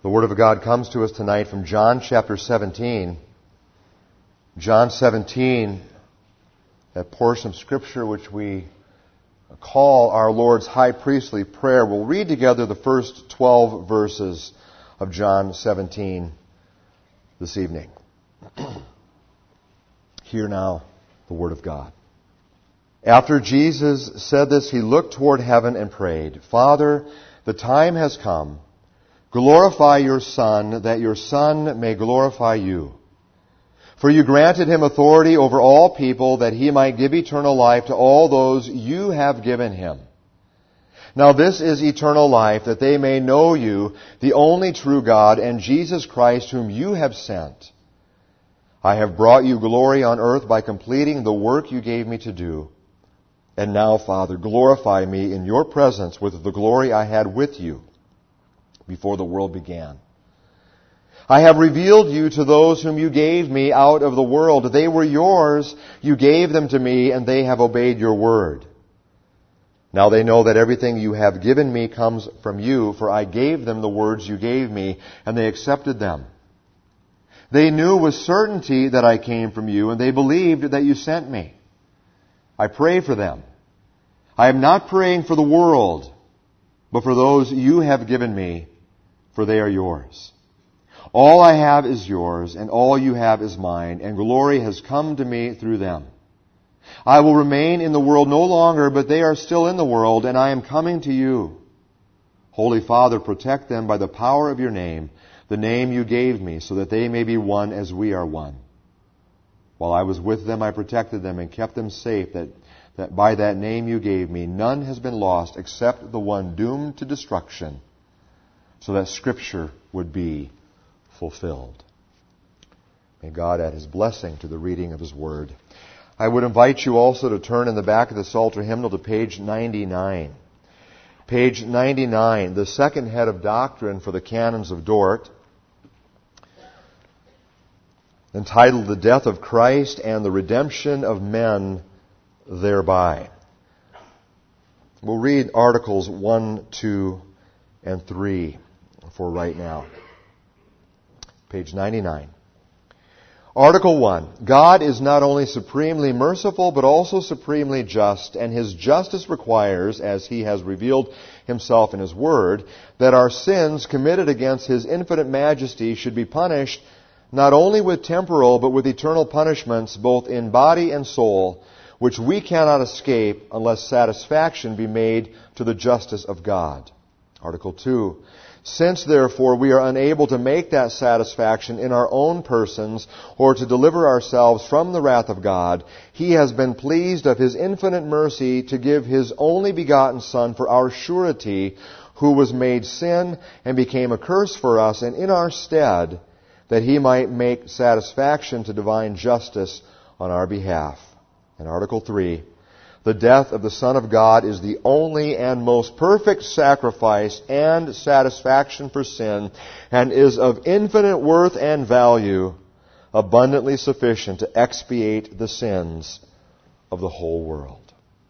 The Word of God comes to us tonight from John chapter 17. John 17, that portion of Scripture which we call our Lord's high priestly prayer. We'll read together the first 12 verses of John 17 this evening. Hear now the Word of God. After Jesus said this, he looked toward heaven and prayed, Father, the time has come. Glorify your Son, that your Son may glorify you. For you granted him authority over all people, that he might give eternal life to all those you have given him. Now this is eternal life, that they may know you, the only true God, and Jesus Christ, whom you have sent. I have brought you glory on earth by completing the work you gave me to do. And now, Father, glorify me in your presence with the glory I had with you before the world began. I have revealed you to those whom you gave me out of the world. They were yours. You gave them to me, and they have obeyed your word. Now they know that everything you have given me comes from you, for I gave them the words you gave me, and they accepted them. They knew with certainty that I came from you, and they believed that you sent me. I pray for them. I am not praying for the world, but for those you have given me, for they are yours. All I have is yours, and all you have is mine, and glory has come to me through them. I will remain in the world no longer, but they are still in the world, and I am coming to you. Holy Father, protect them by the power of your name, the name you gave me, so that they may be one as we are one. While I was with them, I protected them and kept them safe, that by that name you gave me, none has been lost except the one doomed to destruction, so that Scripture would be fulfilled. May God add His blessing to the reading of His Word. I would invite you also to turn in the back of the Psalter hymnal to page 99. Page 99, the second head of doctrine for the Canons of Dort, entitled The Death of Christ and the Redemption of Men Thereby. We'll read Articles 1, 2, and 3 for right now. Page 99. Article 1. God is not only supremely merciful, but also supremely just, and His justice requires, as He has revealed Himself in His Word, that our sins committed against His infinite majesty should be punished not only with temporal, but with eternal punishments, both in body and soul, which we cannot escape unless satisfaction be made to the justice of God. Article 2. Since, therefore, we are unable to make that satisfaction in our own persons or to deliver ourselves from the wrath of God, He has been pleased of His infinite mercy to give His only begotten Son for our surety, who was made sin and became a curse for us, and in our stead, that He might make satisfaction to divine justice on our behalf. And Article 3. The death of the Son of God is the only and most perfect sacrifice and satisfaction for sin, and is of infinite worth and value, abundantly sufficient to expiate the sins of the whole world.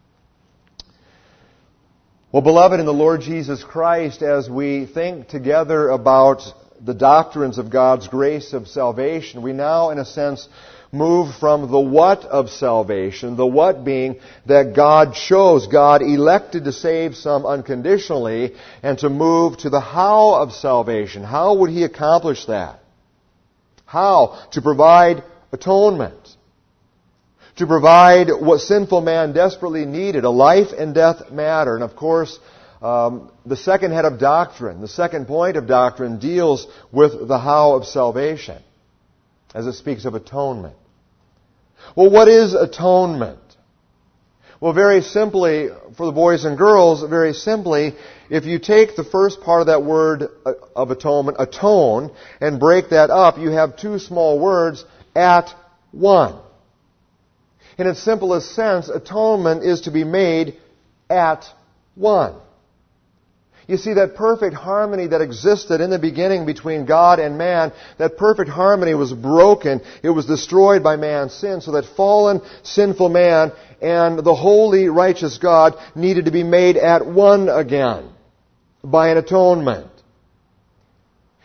Well, beloved in the Lord Jesus Christ, as we think together about the doctrines of God's grace of salvation, we now, in a sense, move from the what of salvation, the what being that God chose, God elected to save some unconditionally, and to move to the how of salvation. How would He accomplish that? How? To provide atonement. To provide what sinful man desperately needed, a life and death matter. And of course, the second head of doctrine, the second point of doctrine, deals with the how of salvation, as it speaks of atonement. Well, what is atonement? Well, very simply, for the boys and girls, very simply, if you take the first part of that word of atonement, atone, and break that up, you have two small words, at one. In its simplest sense, atonement is to be made at one. You see, that perfect harmony that existed in the beginning between God and man, that perfect harmony was broken. It was destroyed by man's sin, so that fallen, sinful man and the holy, righteous God needed to be made at one again by an atonement.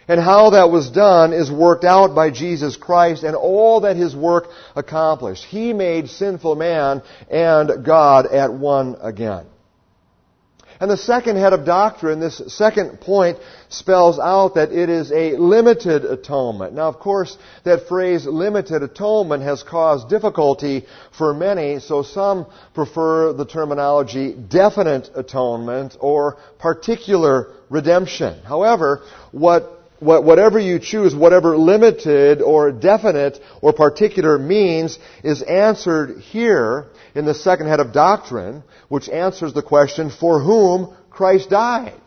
And how that was done is worked out by Jesus Christ and all that His work accomplished. He made sinful man and God at one again. And the second head of doctrine, this second point, spells out that it is a limited atonement. Now, of course, that phrase limited atonement has caused difficulty for many, so some prefer the terminology definite atonement or particular redemption. However, whatever you choose, whatever limited or definite or particular means, is answered here in the second head of doctrine, which answers the question, for whom Christ died.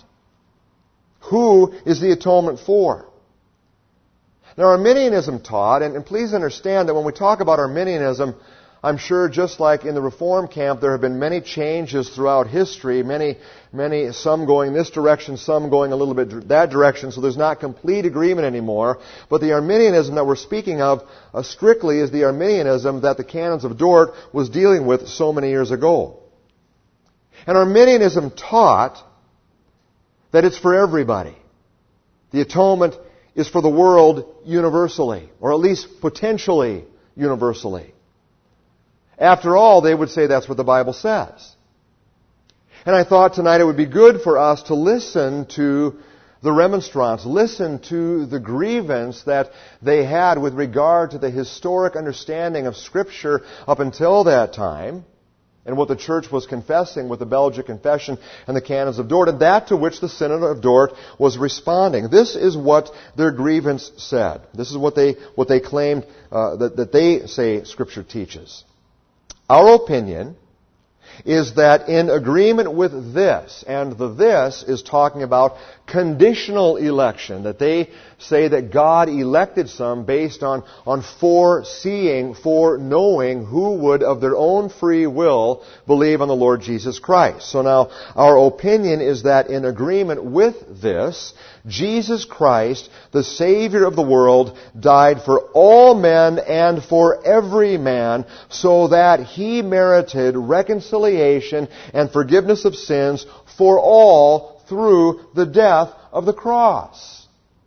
Who is the atonement for? Now, Arminianism taught, and please understand that when we talk about Arminianism, I'm sure just like in the Reform camp, there have been many changes throughout history, some going this direction, some going a little bit that direction, so there's not complete agreement anymore. But the Arminianism that we're speaking of strictly is the Arminianism that the Canons of Dort was dealing with so many years ago. And Arminianism taught that it's for everybody. The atonement is for the world universally, or at least potentially universally. After all, they would say that's what the Bible says. And I thought tonight it would be good for us to listen to the remonstrance, listen to the grievance that they had with regard to the historic understanding of Scripture up until that time, and what the Church was confessing with the Belgic Confession and the Canons of Dort, and that to which the Synod of Dort was responding. This is what their grievance said. This is what they claimed that they say Scripture teaches. Our opinion is that in agreement with this, and the this is talking about conditional election, that they say that God elected some based on foreseeing, foreknowing who would of their own free will believe on the Lord Jesus Christ. So now, our opinion is that in agreement with this, Jesus Christ, the Savior of the world, died for all men and for every man, so that He merited reconciliation and forgiveness of sins for all through the death of the cross.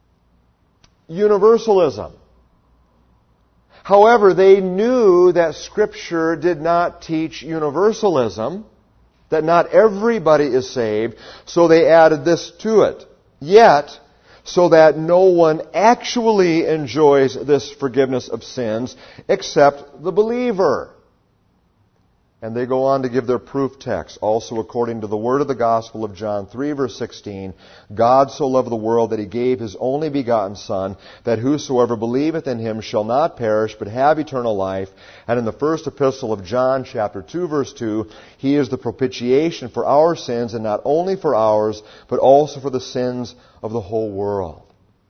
Universalism. However, they knew that Scripture did not teach universalism, that not everybody is saved, so they added this to it. Yet, so that no one actually enjoys this forgiveness of sins except the believer. And they go on to give their proof text. Also according to the word of the gospel of John 3 verse 16, God so loved the world that He gave His only begotten Son, that whosoever believeth in Him shall not perish, but have eternal life. And in the first epistle of John, chapter 2, verse 2, He is the propitiation for our sins, and not only for ours, but also for the sins of the whole world.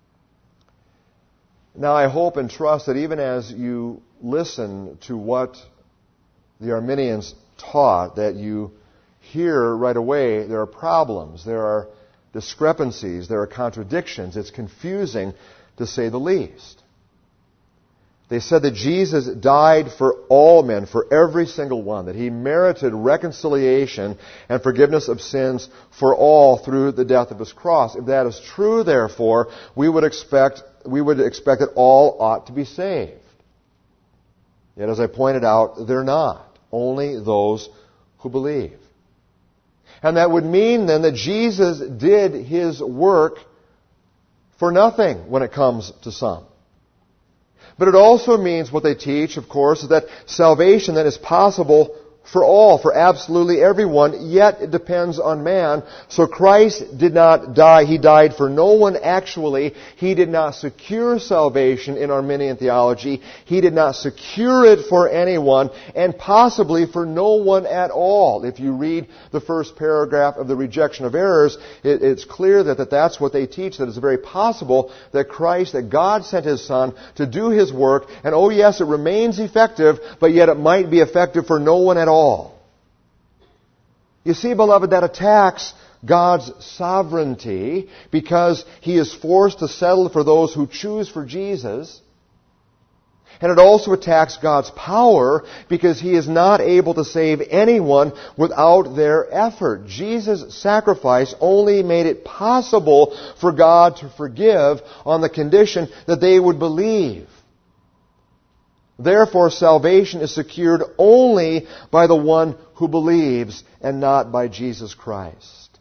Now I hope and trust that even as you listen to what the Arminians taught, that you hear right away there are problems, there are discrepancies, there are contradictions. It's confusing, to say the least. They said that Jesus died for all men, for every single one, that He merited reconciliation and forgiveness of sins for all through the death of His cross. If that is true, therefore, we would expect that all ought to be saved. Yet, as I pointed out, they're not. Only those who believe. And that would mean then that Jesus did His work for nothing when it comes to some. But it also means, what they teach, of course, is that salvation then is possible for all, for absolutely everyone, yet it depends on man. So Christ did not die. He died for no one actually. He did not secure salvation in Arminian theology. He did not secure it for anyone, and possibly for no one at all. If you read the first paragraph of the Rejection of Errors, it's clear that that's what they teach, that it's very possible that that God sent His Son to do His work, and oh yes, it remains effective, but yet it might be effective for no one at all. You see, beloved, that attacks God's sovereignty, because He is forced to settle for those who choose for Jesus. And it also attacks God's power because He is not able to save anyone without their effort. Jesus' sacrifice only made it possible for God to forgive on the condition that they would believe. Therefore, salvation is secured only by the one who believes and not by Jesus Christ.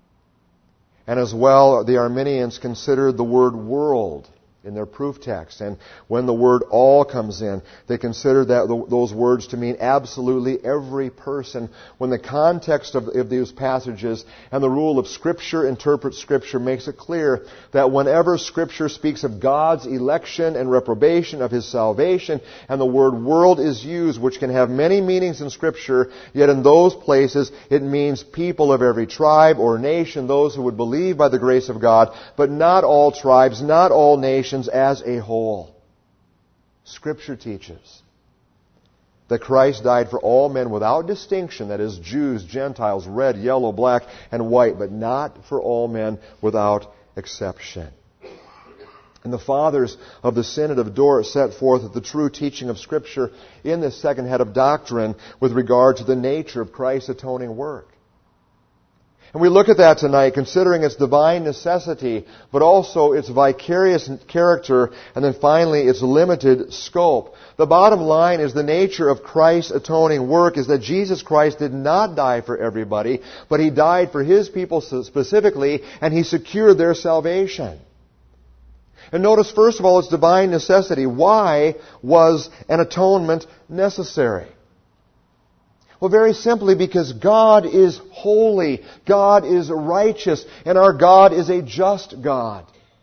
And as well, the Arminians considered the word world in their proof text. And when the word all comes in, they consider those words to mean absolutely every person, when the context of these passages and the rule of Scripture interprets Scripture makes it clear that whenever Scripture speaks of God's election and reprobation of His salvation, and the word world is used, which can have many meanings in Scripture, yet in those places it means people of every tribe or nation, those who would believe by the grace of God, but not all tribes, not all nations, as a whole. Scripture teaches that Christ died for all men without distinction, that is, Jews, Gentiles, red, yellow, black, and white, but not for all men without exception. And the fathers of the Synod of Dort set forth the true teaching of Scripture in this second head of doctrine with regard to the nature of Christ's atoning work. And we look at that tonight, considering its divine necessity, but also its vicarious character, and then finally its limited scope. The bottom line is the nature of Christ's atoning work is that Jesus Christ did not die for everybody, but He died for His people specifically, and He secured their salvation. And notice, first of all, its divine necessity. Why was an atonement necessary? Well, very simply because God is holy, God is righteous, and our God is a just God.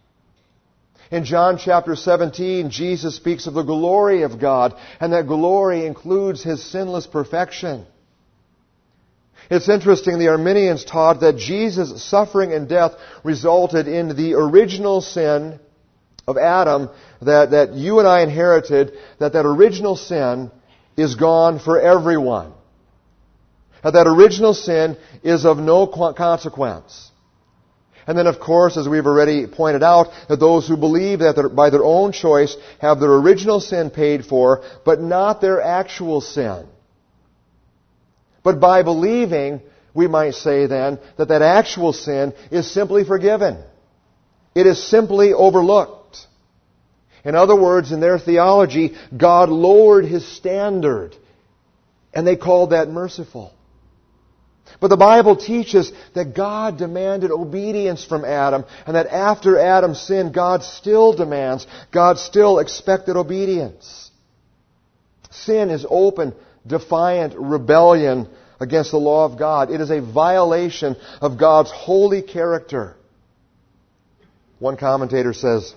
In John chapter 17, Jesus speaks of the glory of God, and that glory includes His sinless perfection. It's interesting, the Arminians taught that Jesus' suffering and death resulted in the original sin of Adam that you and I inherited, that original sin is gone for everyone. That original sin is of no consequence. And then, of course, as we've already pointed out, that those who believe that by their own choice have their original sin paid for, but not their actual sin. But by believing, we might say then, that actual sin is simply forgiven. It is simply overlooked. In other words, in their theology, God lowered His standard, and they called that merciful. But the Bible teaches that God demanded obedience from Adam, and that after Adam sinned, God still demands, God still expected obedience. Sin is open, defiant rebellion against the law of God. It is a violation of God's holy character. One commentator says,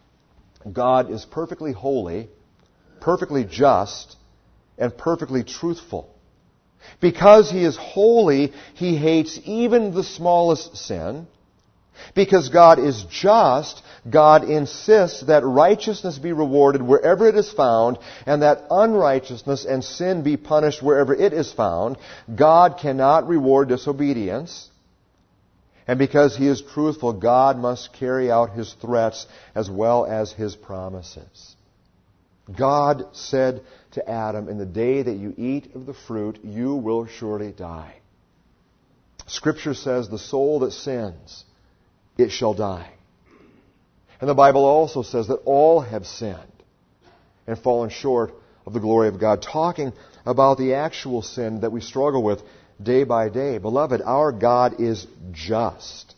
God is perfectly holy, perfectly just, and perfectly truthful. Because He is holy, He hates even the smallest sin. Because God is just, God insists that righteousness be rewarded wherever it is found, and that unrighteousness and sin be punished wherever it is found. God cannot reward disobedience. And because He is truthful, God must carry out His threats as well as His promises. God said to Adam, in the day that you eat of the fruit, you will surely die. Scripture says the soul that sins, it shall die. And the Bible also says that all have sinned and fallen short of the glory of God, talking about the actual sin that we struggle with day by day. Beloved, our God is just.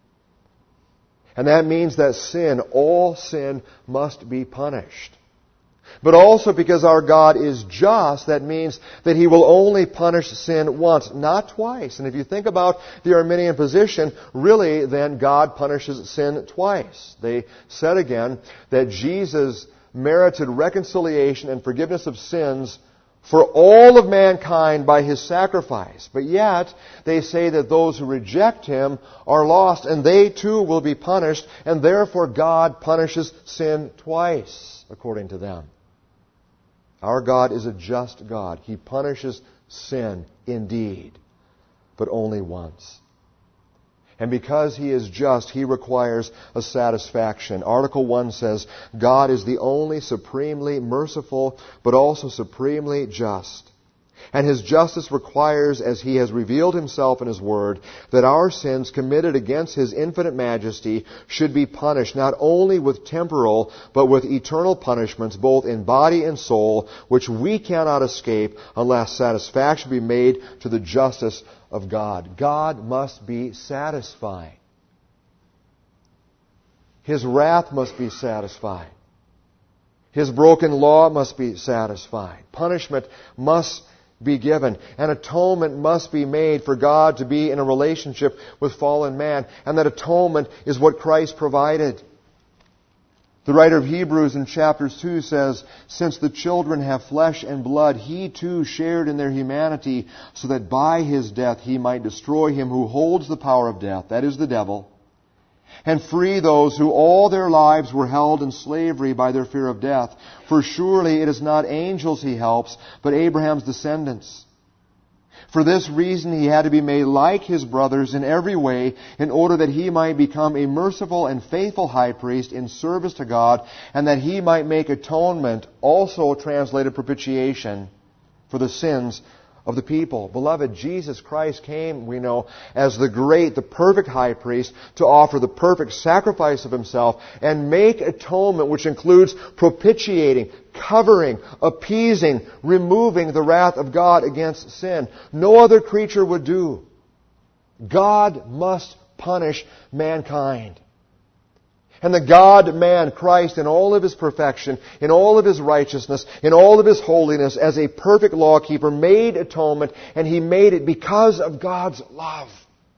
And that means that sin, all sin, must be punished. But also because our God is just, that means that He will only punish sin once, not twice. And if you think about the Arminian position, really then God punishes sin twice. They said again that Jesus merited reconciliation and forgiveness of sins for all of mankind by His sacrifice. But yet, they say that those who reject Him are lost, and they too will be punished, and therefore God punishes sin twice, according to them. Our God is a just God. He punishes sin indeed, but only once. And because He is just, He requires a satisfaction. Article 1 says, God is the only supremely merciful, but also supremely just. And His justice requires, as He has revealed Himself in His Word, that our sins committed against His infinite majesty should be punished not only with temporal, but with eternal punishments, both in body and soul, which we cannot escape unless satisfaction be made to the justice of God. God must be satisfied. His wrath must be satisfied. His broken law must be satisfied. Punishment must be given. An atonement must be made for God to be in a relationship with fallen man. And that atonement is what Christ provided. The writer of Hebrews in chapter 2 says, since the children have flesh and blood, He too shared in their humanity, so that by His death He might destroy him who holds the power of death, that is the devil, and free those who all their lives were held in slavery by their fear of death. For surely it is not angels He helps, but Abraham's descendants. For this reason He had to be made like His brothers in every way, in order that He might become a merciful and faithful high priest in service to God, and that He might make atonement, also translated propitiation, for the sins of the people. Beloved, Jesus Christ came, we know, as the great, the perfect high priest to offer the perfect sacrifice of Himself and make atonement, which includes propitiating, covering, appeasing, removing the wrath of God against sin. No other creature would do. God must punish mankind. And the God-man, Christ, in all of His perfection, in all of His righteousness, in all of His holiness, as a perfect lawkeeper, made atonement, and He made it because of God's love.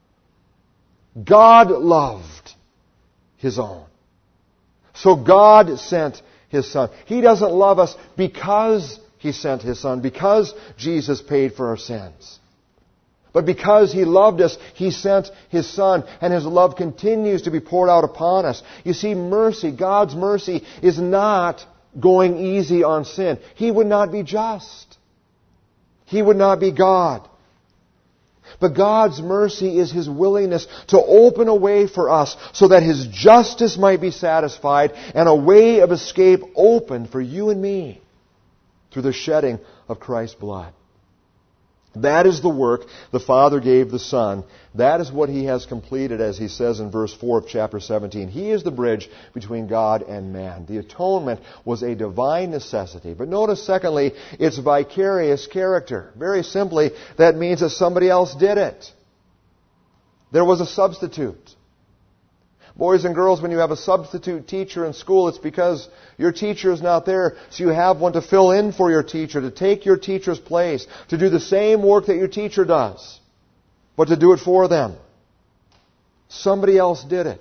God loved His own. So God sent His Son. He doesn't love us because He sent His Son, because Jesus paid for our sins. But because He loved us, He sent His Son, and His love continues to be poured out upon us. You see, mercy, God's mercy, is not going easy on sin. He would not be just. He would not be God. But God's mercy is His willingness to open a way for us so that His justice might be satisfied and a way of escape opened for you and me through the shedding of Christ's blood. That is the work the Father gave the Son. That is what He has completed, as He says in verse 4 of chapter 17. He is the bridge between God and man. The atonement was a divine necessity. But notice, secondly, its vicarious character. Very simply, that means that somebody else did it. There was a substitute. Boys and girls, when you have a substitute teacher in school, it's because your teacher is not there, so you have one to fill in for your teacher, to take your teacher's place, to do the same work that your teacher does, but to do it for them. Somebody else did it.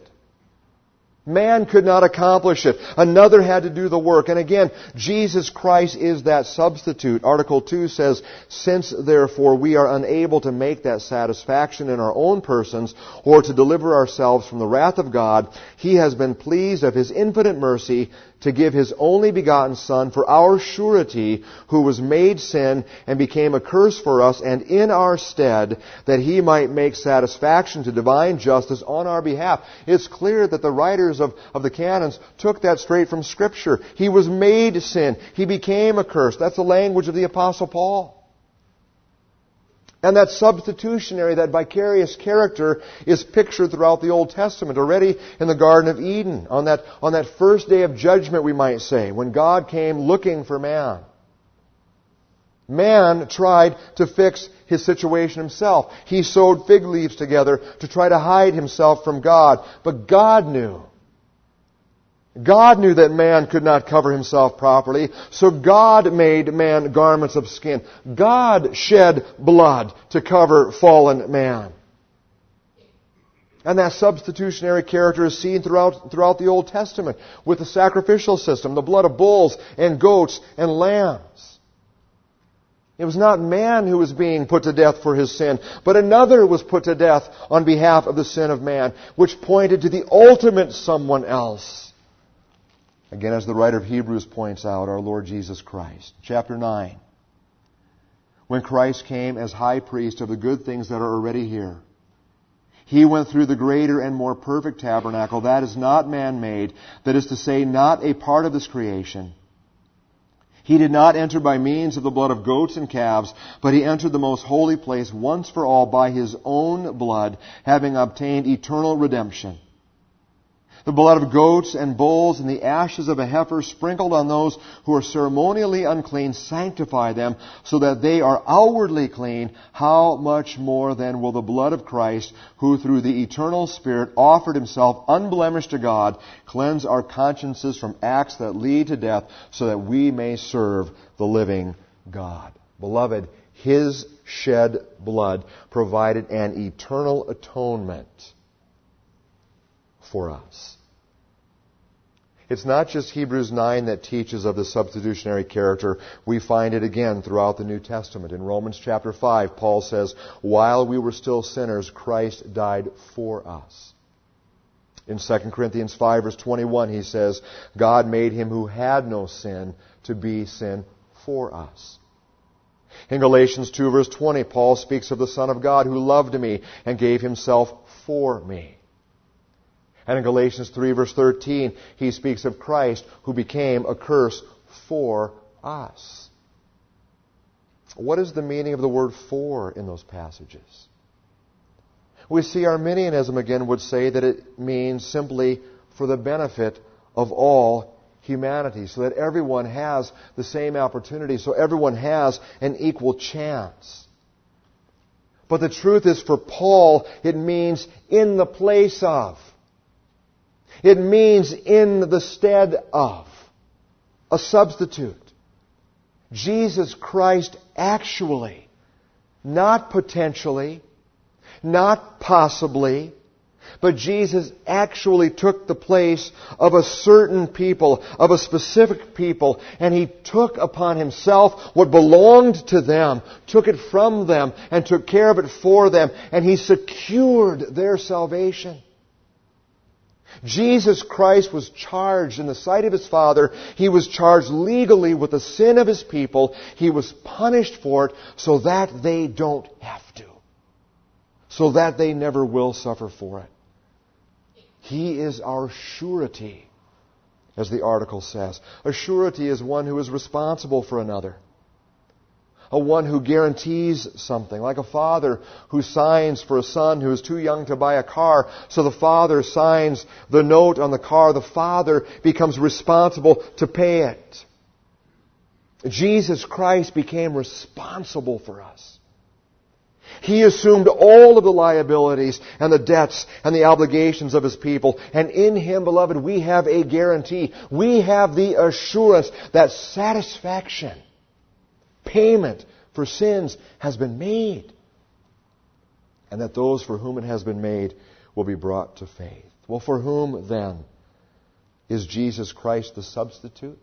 Man could not accomplish it. Another had to do the work. And again, Jesus Christ is that substitute. Article 2 says, since therefore we are unable to make that satisfaction in our own persons or to deliver ourselves from the wrath of God, He has been pleased of His infinite mercy to give His only begotten Son for our surety, who was made sin and became a curse for us and in our stead, that He might make satisfaction to divine justice on our behalf. It's clear that the writers of the canons took that straight from Scripture. He was made sin. He became a curse. That's the language of the Apostle Paul. And that substitutionary, that vicarious character is pictured throughout the Old Testament. Already in the Garden of Eden, on that first day of judgment, we might say, when God came looking for man. Man tried to fix his situation himself. He sewed fig leaves together to try to hide himself from God. But God knew. God knew that man could not cover himself properly, so God made man garments of skin. God shed blood to cover fallen man. And that substitutionary character is seen throughout the Old Testament with the sacrificial system, the blood of bulls and goats and lambs. It was not man who was being put to death for his sin, but another was put to death on behalf of the sin of man, which pointed to the ultimate someone else. Again, as the writer of Hebrews points out, our Lord Jesus Christ. Chapter 9. When Christ came as high priest of the good things that are already here, He went through the greater and more perfect tabernacle, that is not man-made, that is to say, not a part of this creation. He did not enter by means of the blood of goats and calves, but He entered the most holy place once for all by His own blood, having obtained eternal redemption. The blood of goats and bulls and the ashes of a heifer sprinkled on those who are ceremonially unclean sanctify them, so that they are outwardly clean. How much more then will the blood of Christ, who through the eternal Spirit offered Himself unblemished to God, cleanse our consciences from acts that lead to death, so that we may serve the living God. Beloved, His shed blood provided an eternal atonement for us. It's not just Hebrews 9 that teaches of the substitutionary character. We find it again throughout the New Testament. In Romans chapter 5, Paul says, while we were still sinners, Christ died for us. In 2 Corinthians 5 verse 21, he says, God made Him who had no sin to be sin for us. In Galatians 2 verse 20, Paul speaks of the Son of God who loved me and gave Himself for me. And in Galatians 3 verse 13, he speaks of Christ who became a curse for us. What is the meaning of the word for in those passages? We see Arminianism again would say that it means simply for the benefit of all humanity, so that everyone has the same opportunity, so everyone has an equal chance. But the truth is, for Paul, it means in the place of. It means in the stead of. A substitute. Jesus Christ actually, not potentially, not possibly, but Jesus actually took the place of a certain people, of a specific people, and He took upon Himself what belonged to them, took it from them, and took care of it for them, and He secured their salvation. Jesus Christ was charged in the sight of His Father. He was charged legally with the sin of His people. He was punished for it so that they don't have to. So that they never will suffer for it. He is our surety, as the article says. A surety is one who is responsible for another. A one who guarantees something, like a father who signs for a son who is too young to buy a car, so the father signs the note on the car. The father becomes responsible to pay it. Jesus Christ became responsible for us. He assumed all of the liabilities and the debts and the obligations of His people. And in Him, beloved, we have a guarantee. We have the assurance that satisfaction, payment for sins has been made. And that those for whom it has been made will be brought to faith. Well, for whom then is Jesus Christ the substitute?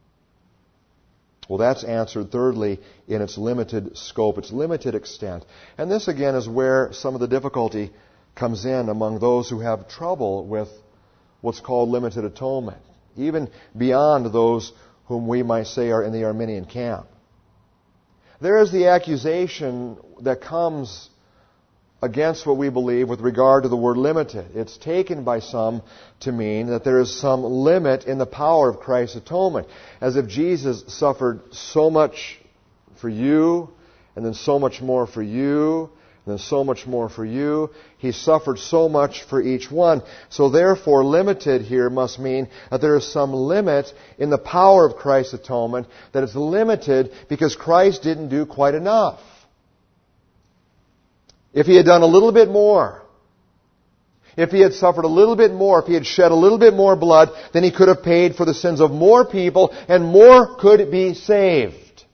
Well, that's answered thirdly in its limited scope, its limited extent. And this again is where some of the difficulty comes in among those who have trouble with what's called limited atonement, even beyond those whom we might say are in the Arminian camp. There is the accusation that comes against what we believe with regard to the word limited. It's taken by some to mean that there is some limit in the power of Christ's atonement, as if Jesus suffered so much for you, and then so much more for you, and then so much more for you. He suffered so much for each one. So therefore, limited here must mean that there is some limit in the power of Christ's atonement, that it's limited because Christ didn't do quite enough. If He had done a little bit more, if He had suffered a little bit more, if He had shed a little bit more blood, then He could have paid for the sins of more people, and more could be saved.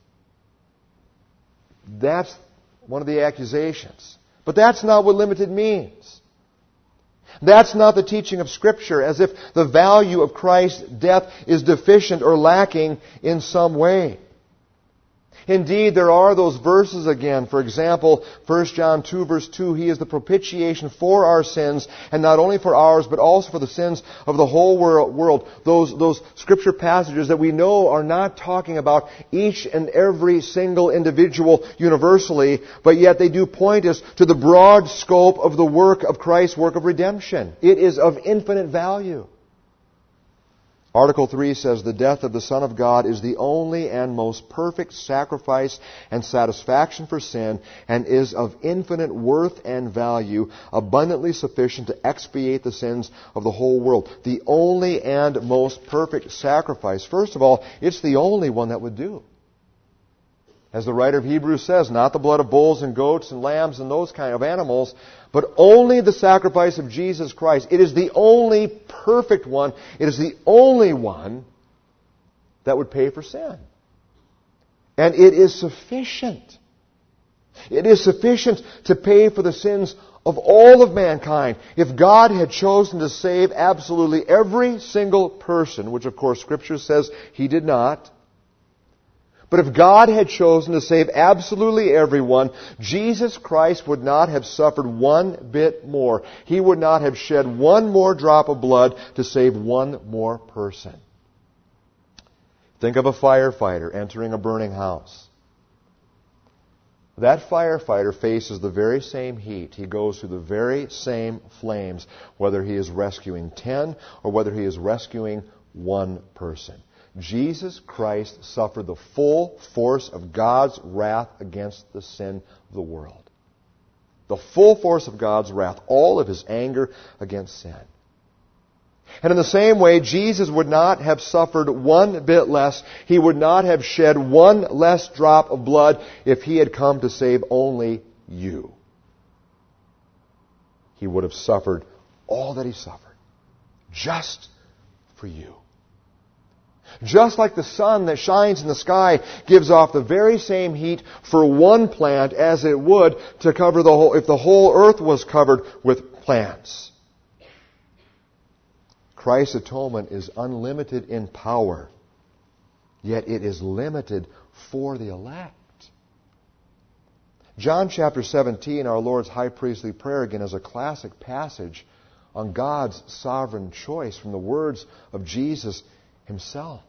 That's one of the accusations. But that's not what limited means. That's not the teaching of Scripture, as if the value of Christ's death is deficient or lacking in some way. Indeed, there are those verses again. For example, 1 John 2 verse 2, He is the propitiation for our sins, and not only for ours, but also for the sins of the whole world. Those scripture passages that we know are not talking about each and every single individual universally, but yet they do point us to the broad scope of the work of Christ's work of redemption. It is of infinite value. Article 3 says, the death of the Son of God is the only and most perfect sacrifice and satisfaction for sin, and is of infinite worth and value, abundantly sufficient to expiate the sins of the whole world. The only and most perfect sacrifice. First of all, it's the only one that would do. As the writer of Hebrews says, not the blood of bulls and goats and lambs and those kind of animals, but only the sacrifice of Jesus Christ. It is the only perfect one. It is the only one that would pay for sin. And it is sufficient. It is sufficient to pay for the sins of all of mankind. If God had chosen to save absolutely every single person, which of course Scripture says He did not, but if God had chosen to save absolutely everyone, Jesus Christ would not have suffered one bit more. He would not have shed one more drop of blood to save one more person. Think of a firefighter entering a burning house. That firefighter faces the very same heat. He goes through the very same flames, whether he is rescuing 10 or whether he is rescuing one person. Jesus Christ suffered the full force of God's wrath against the sin of the world. The full force of God's wrath, all of His anger against sin. And in the same way, Jesus would not have suffered one bit less. He would not have shed one less drop of blood if He had come to save only you. He would have suffered all that He suffered, just for you. Just like the sun that shines in the sky gives off the very same heat for one plant as it would to cover the whole, if the whole earth was covered with plants. Christ's atonement is unlimited in power, yet it is limited for the elect. John chapter 17, our Lord's high priestly prayer, again, is a classic passage on God's sovereign choice from the words of Jesus Himself.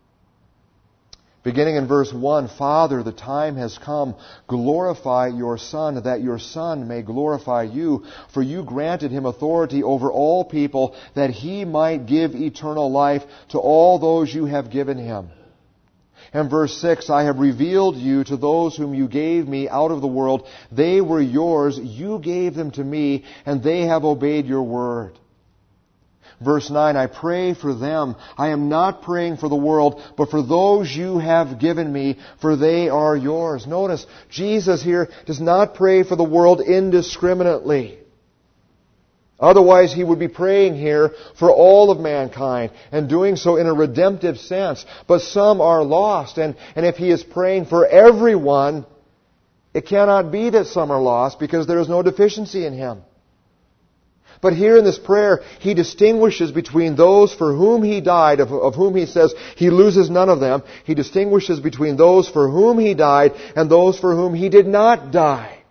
Beginning in verse 1, Father, the time has come. Glorify your Son, that your Son may glorify you. For you granted Him authority over all people, that He might give eternal life to all those you have given Him. And verse 6, I have revealed you to those whom you gave me out of the world. They were yours. You gave them to me, and they have obeyed your word. Verse 9, I pray for them. I am not praying for the world, but for those you have given me, for they are yours. Notice, Jesus here does not pray for the world indiscriminately. Otherwise, He would be praying here for all of mankind and doing so in a redemptive sense. But some are lost, and if He is praying for everyone, it cannot be that some are lost because there is no deficiency in Him. But here in this prayer, He distinguishes between those for whom He died, of whom He says He loses none of them. He distinguishes between those for whom He died and those for whom He did not die.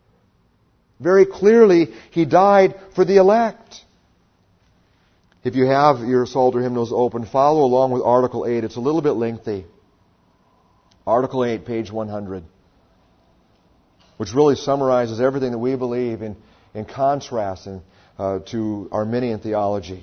Very clearly, He died for the elect. If you have your Psalter hymnals open, follow along with Article 8. It's a little bit lengthy. Article 8, page 100, which really summarizes everything that we believe in contrast to Arminian theology.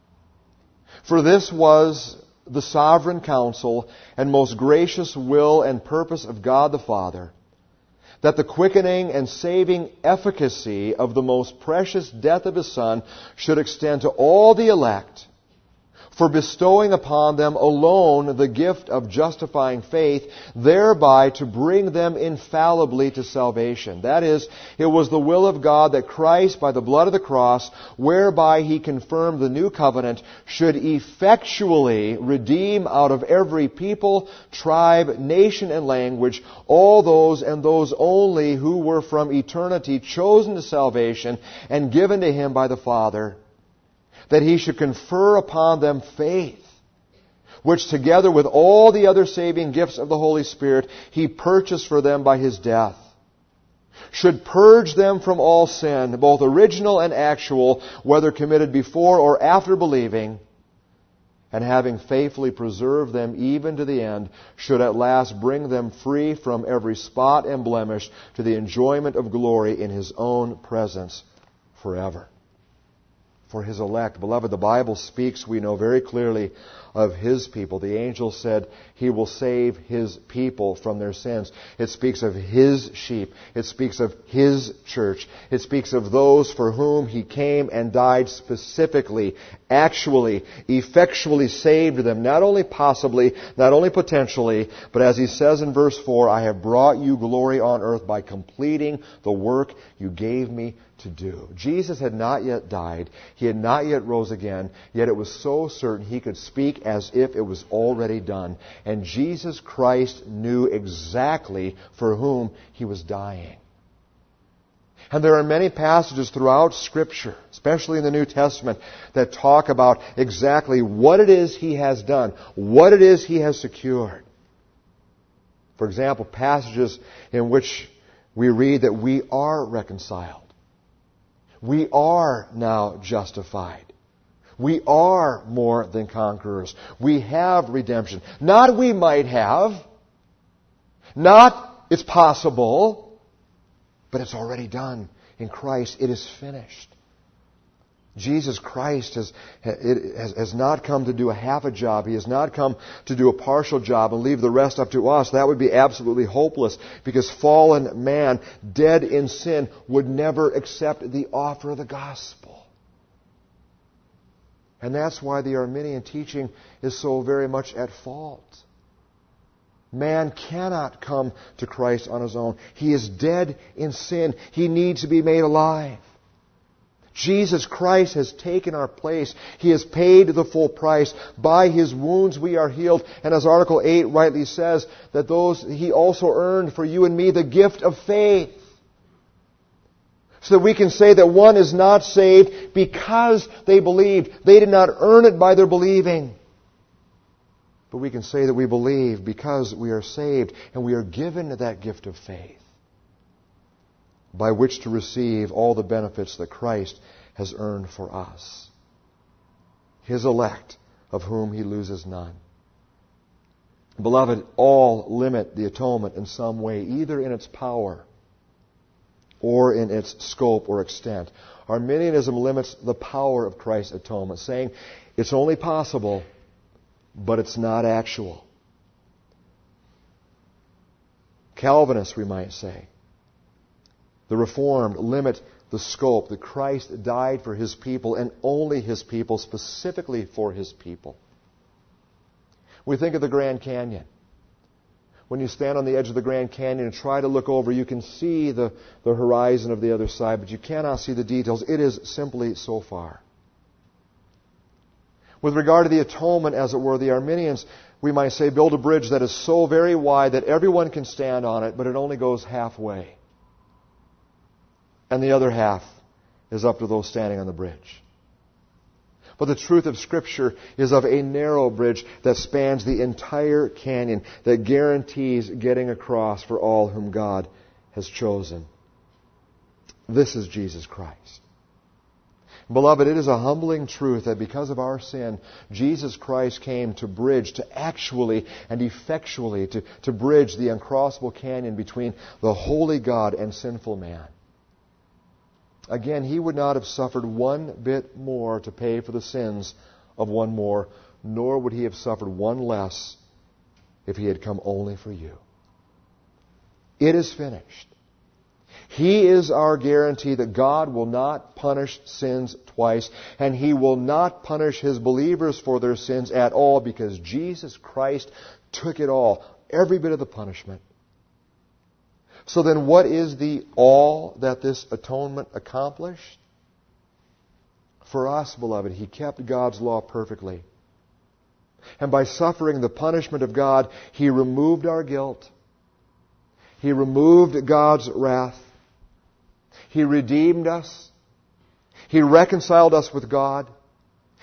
For this was the sovereign counsel and most gracious will and purpose of God the Father, that the quickening and saving efficacy of the most precious death of His Son should extend to all the elect, for bestowing upon them alone the gift of justifying faith, thereby to bring them infallibly to salvation. That is, it was the will of God that Christ, by the blood of the cross, whereby He confirmed the new covenant, should effectually redeem out of every people, tribe, nation, and language all those and those only who were from eternity chosen to salvation and given to Him by the Father, that He should confer upon them faith, which together with all the other saving gifts of the Holy Spirit, He purchased for them by His death, should purge them from all sin, both original and actual, whether committed before or after believing, and having faithfully preserved them even to the end, should at last bring them free from every spot and blemish to the enjoyment of glory in His own presence forever. For His elect. Beloved, the Bible speaks, we know very clearly, of His people. The angel said He will save His people from their sins. It speaks of His sheep. It speaks of His church. It speaks of those for whom He came and died specifically, actually, effectually saved them. Not only possibly, not only potentially, but as He says in verse 4, I have brought you glory on earth by completing the work you gave me to do. Jesus had not yet died. He had not yet rose again, yet it was so certain He could speak as if it was already done. And Jesus Christ knew exactly for whom He was dying. And there are many passages throughout Scripture, especially in the New Testament, that talk about exactly what it is He has done, what it is He has secured. For example, passages in which we read that we are reconciled. We are now justified. We are more than conquerors. We have redemption. Not we might have. Not it's possible. But it's already done. In Christ, it is finished. Jesus Christ has not come to do a half a job. He has not come to do a partial job and leave the rest up to us. That would be absolutely hopeless, because fallen man, dead in sin, would never accept the offer of the gospel. And that's why the Arminian teaching is so very much at fault. Man cannot come to Christ on his own. He is dead in sin. He needs to be made alive. Jesus Christ has taken our place. He has paid the full price. By His wounds we are healed. And as Article 8 rightly says, that those He also earned for you and me the gift of faith. So that we can say that one is not saved because they believed. They did not earn it by their believing. But we can say that we believe because we are saved, and we are given that gift of faith, by which to receive all the benefits that Christ has earned for us. His elect, of whom He loses none. Beloved, all limit the atonement in some way, either in its power or in its scope or extent. Arminianism limits the power of Christ's atonement, saying it's only possible, but it's not actual. Calvinists, we might say, the Reformed, limit the scope that Christ died for His people and only His people, specifically for His people. We think of the Grand Canyon. When you stand on the edge of the Grand Canyon and try to look over, you can see the horizon of the other side, but you cannot see the details. It is simply so far. With regard to the atonement, as it were, the Arminians, we might say, build a bridge that is so very wide that everyone can stand on it, but it only goes halfway. And the other half is up to those standing on the bridge. But the truth of Scripture is of a narrow bridge that spans the entire canyon, that guarantees getting across for all whom God has chosen. This is Jesus Christ. Beloved, it is a humbling truth that because of our sin, Jesus Christ came to bridge, to actually and effectually, to bridge the uncrossable canyon between the holy God and sinful man. Again, He would not have suffered one bit more to pay for the sins of one more, nor would He have suffered one less if He had come only for you. It is finished. He is our guarantee that God will not punish sins twice, and He will not punish His believers for their sins at all, because Jesus Christ took it all, every bit of the punishment. So then what is the all that this atonement accomplished? For us, beloved, He kept God's law perfectly. And by suffering the punishment of God, He removed our guilt. He removed God's wrath. He redeemed us. He reconciled us with God.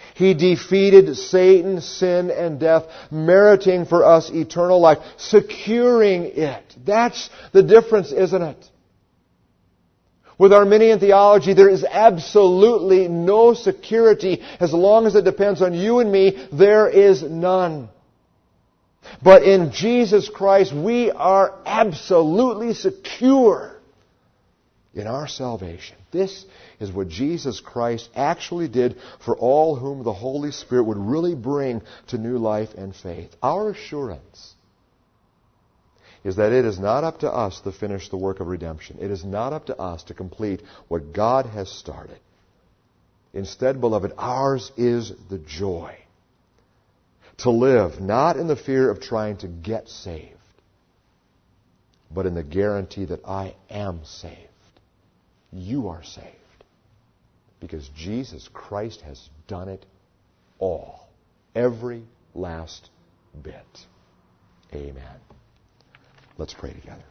He defeated Satan, sin, and death, meriting for us eternal life, securing it. That's the difference, isn't it? With Arminian theology, there is absolutely no security as long as it depends on you and me. There is none. But in Jesus Christ, we are absolutely secure in our salvation. This is what Jesus Christ actually did for all whom the Holy Spirit would really bring to new life and faith. Our assurance is that it is not up to us to finish the work of redemption. It is not up to us to complete what God has started. Instead, beloved, ours is the joy to live not in the fear of trying to get saved, but in the guarantee that I am saved. You are saved. Because Jesus Christ has done it all. Every last bit. Amen. Let's pray together.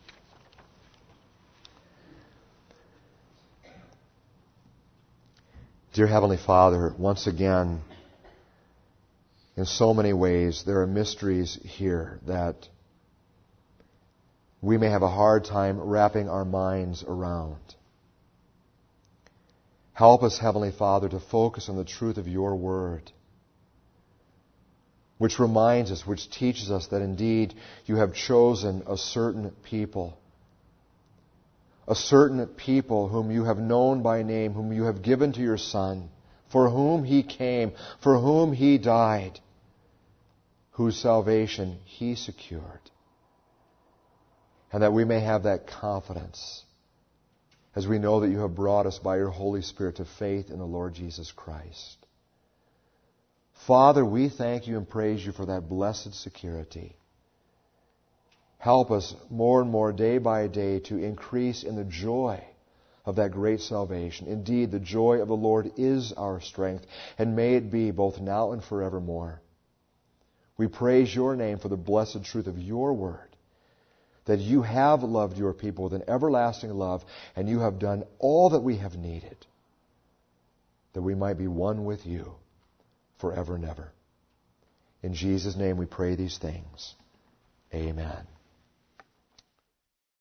Dear Heavenly Father, once again, in so many ways, there are mysteries here that we may have a hard time wrapping our minds around. Help us, Heavenly Father, to focus on the truth of your word, which reminds us, which teaches us that indeed you have chosen a certain people whom you have known by name, whom you have given to your Son, for whom He came, for whom He died, whose salvation He secured. And that we may have that confidence as we know that you have brought us by your Holy Spirit to faith in the Lord Jesus Christ. Father, we thank you and praise you for that blessed security. Help us more and more day by day to increase in the joy of that great salvation. Indeed, the joy of the Lord is our strength, and may it be both now and forevermore. We praise your name for the blessed truth of your word, that you have loved your people with an everlasting love, and you have done all that we have needed, that we might be one with you forever and ever. In Jesus' name we pray these things. Amen.